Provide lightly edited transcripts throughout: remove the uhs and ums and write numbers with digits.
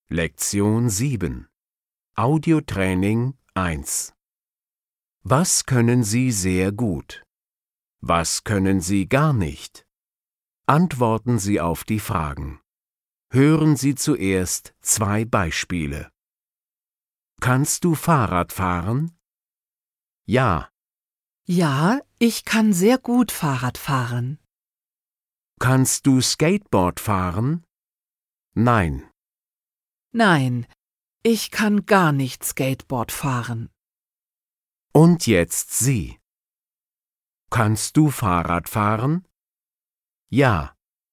Lektion 7 Audiotraining 1 Was können Sie sehr gut? Was können Sie gar nicht? Antworten Sie auf die Fragen. Hören Sie zuerst 2 Beispiele. Kannst du Fahrrad fahren? Ja. Ja, ich kann sehr gut Fahrrad fahren. Kannst du Skateboard fahren? Nein. Nein, ich kann gar nicht Skateboard fahren. Und jetzt Sie. Kannst du Fahrrad fahren? Ja.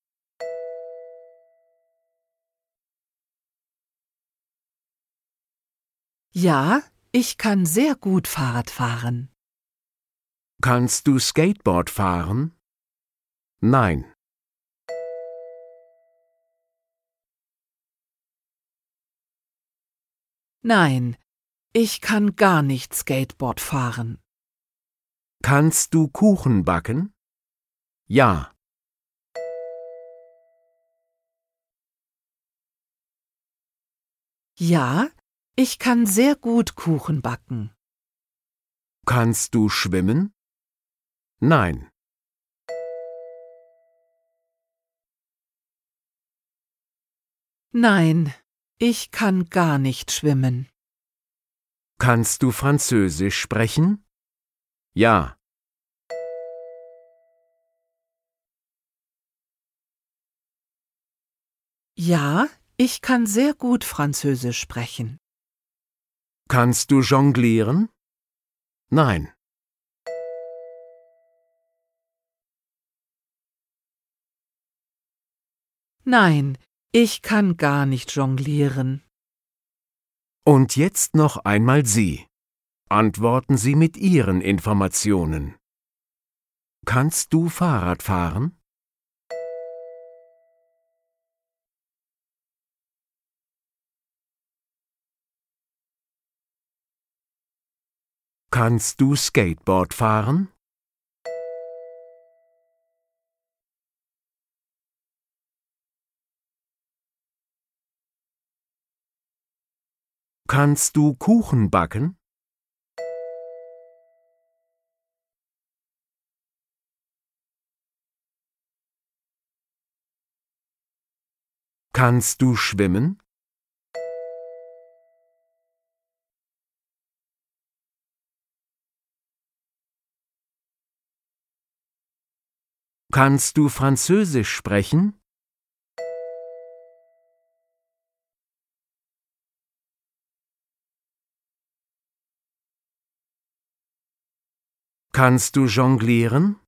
Ja, ich kann sehr gut Fahrrad fahren. Kannst du Skateboard fahren? Nein. Nein, ich kann gar nicht Skateboard fahren. Kannst du Kuchen backen? Ja. Ja, ich kann sehr gut Kuchen backen. Kannst du schwimmen? Nein. Nein, ich kann gar nicht schwimmen. Kannst du Französisch sprechen? Ja. Ja, ich kann sehr gut Französisch sprechen. Kannst du jonglieren? Nein. Nein, ich kann gar nicht jonglieren. Und jetzt noch einmal Sie. Antworten Sie mit Ihren Informationen. Kannst du Fahrrad fahren? Kannst du Skateboard fahren? Kannst du Kuchen backen? Kannst du schwimmen? Kannst du Französisch sprechen? Kannst du jonglieren?